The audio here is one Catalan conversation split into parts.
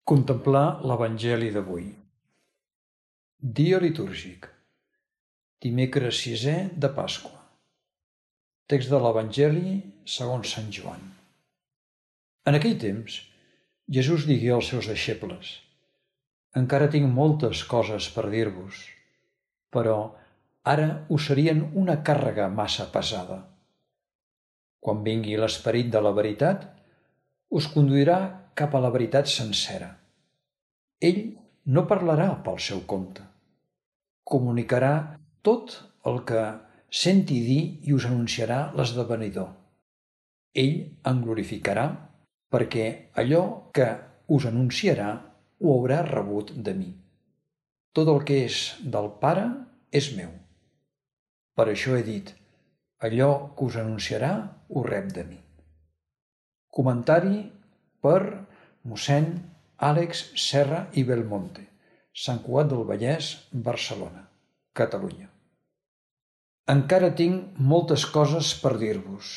Contemplar l'Evangeli d'avui. Dia litúrgic. Dimecres 6è de Pasqua. Text de l'Evangeli segons Sant Joan. En aquell temps, Jesús digué als seus deixebles: «Encara tinc moltes coses per dir-vos, però ara us serien una càrrega massa pesada. Quan vingui l'Esperit de la veritat, us conduirà cap a la veritat sencera. Ell no parlarà pel seu compte. Comunicarà tot el que senti dir i us anunciarà l'esdevenidor. Ell em glorificarà perquè allò que us anunciarà ho haurà rebut de mi. Tot el que és del Pare és meu. Per això he dit, allò que us anunciarà ho rep de mi». Comentari per mossèn Àlex Serra i Belmonte, Sant Cugat del Vallès, Barcelona, Catalunya. Encara tinc moltes coses per dir-vos.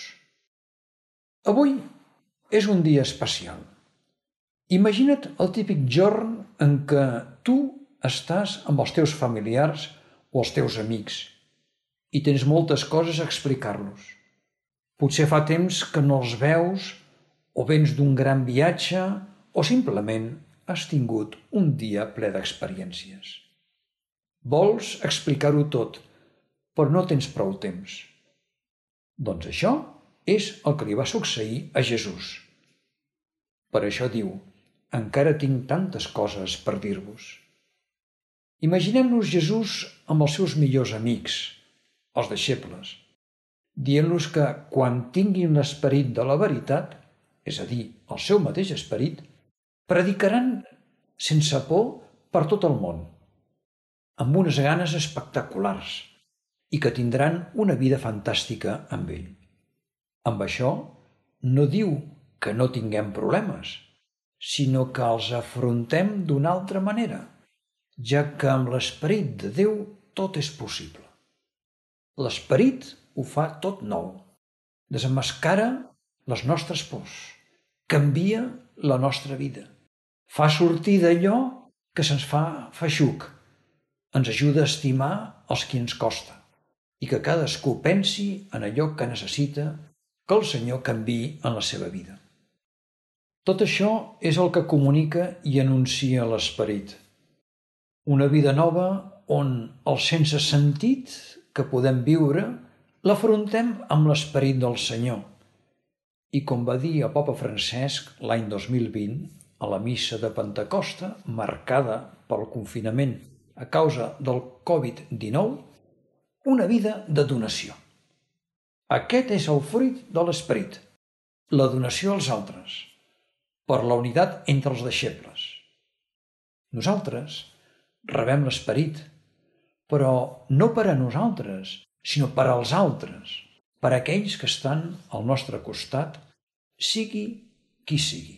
Avui és un dia especial. Imagina't el típic jorn en què tu estàs amb els teus familiars o els teus amics i tens moltes coses a explicar-los. Potser fa temps que no els veus, o vens d'un gran viatge, o simplement has tingut un dia ple d'experiències. Vols explicar-ho tot, però no tens prou temps. Doncs això és el que li va succeir a Jesús. Per això diu, encara tinc tantes coses per dir-vos. Imaginem-nos Jesús amb els seus millors amics, els deixebles, dient-los que quan tinguin l'esperit de la veritat, és a dir, el seu mateix esperit, predicaran sense por per tot el món, amb unes ganes espectaculars, i que tindran una vida fantàstica amb ell. Amb això no diu que no tinguem problemes, sinó que els afrontem d'una altra manera, ja que amb l'esperit de Déu tot és possible. L'esperit ho fa tot nou, desemmascara les nostres pors, canvia la nostra vida, fa sortir d'allò que se'ns fa feixuc, ens ajuda a estimar els qui ens costa i que cadascú pensi en allò que necessita que el Senyor canviï en la seva vida. Tot això és el que comunica i anuncia l'Esperit. Una vida nova on el sense sentit que podem viure l'afrontem amb l'Esperit del Senyor. I com va dir el Papa Francesc l'any 2020, a la missa de Pentecosta, marcada pel confinament a causa del Covid-19, una vida de donació. Aquest és el fruit de l'esperit, la donació als altres, per la unitat entre els deixebles. Nosaltres rebem l'esperit, però no per a nosaltres, sinó per als altres, per a aquells que estan al nostre costat, sigui qui sigui.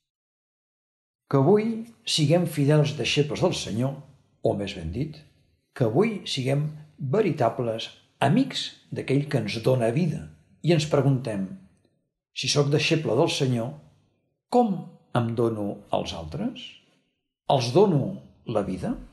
Que avui siguem fidels deixebles del Senyor, o més ben dit, que avui siguem veritables amics d'aquell que ens dona vida i ens preguntem, si sóc deixeble del Senyor, com em dono als altres? Els dono la vida?